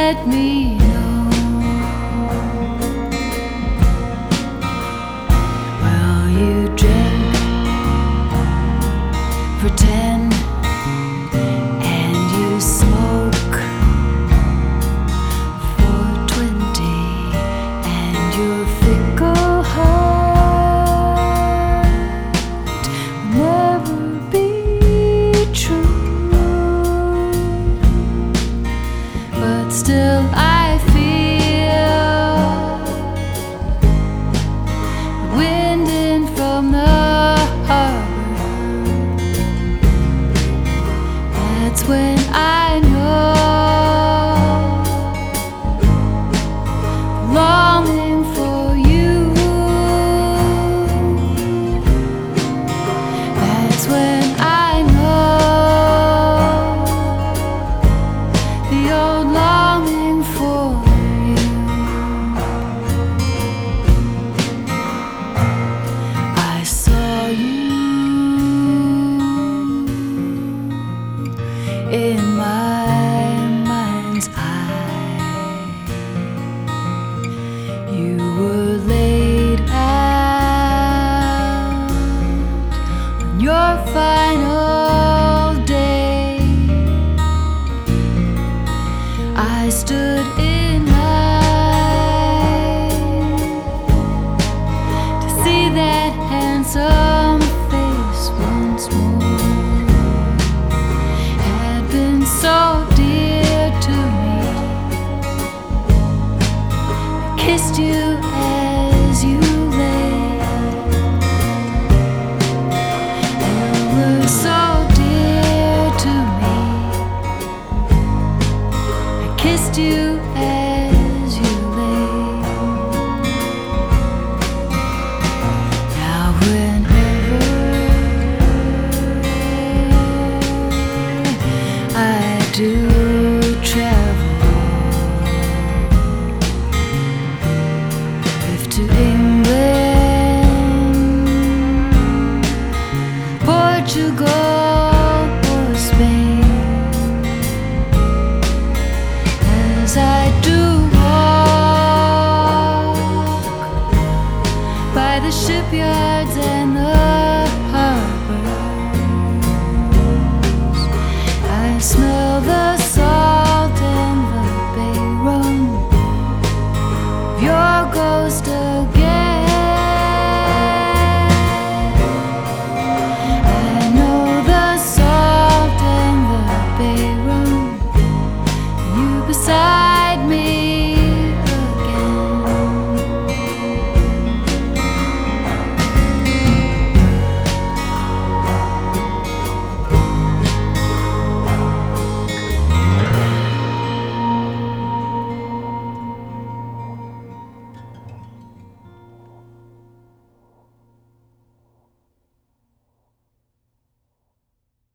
let me know. Well, you drink for 10 and you smoke for 20, and your fickle heart will never be true. But still I feel the wind in from the harbor. That's when I know the longing for you. That's when I know the old longing for you. I saw you in my mind's eye. You were laid out on your final day. I stood in line to see that handsome face once more. Had been so dear to me. I kissed you as you lay. You were so dear to me. I kissed you as you lay. Now whenever I do travel, if to England, Portugal, or Spain, as I do walk by the shipyards and the harbors, I smell the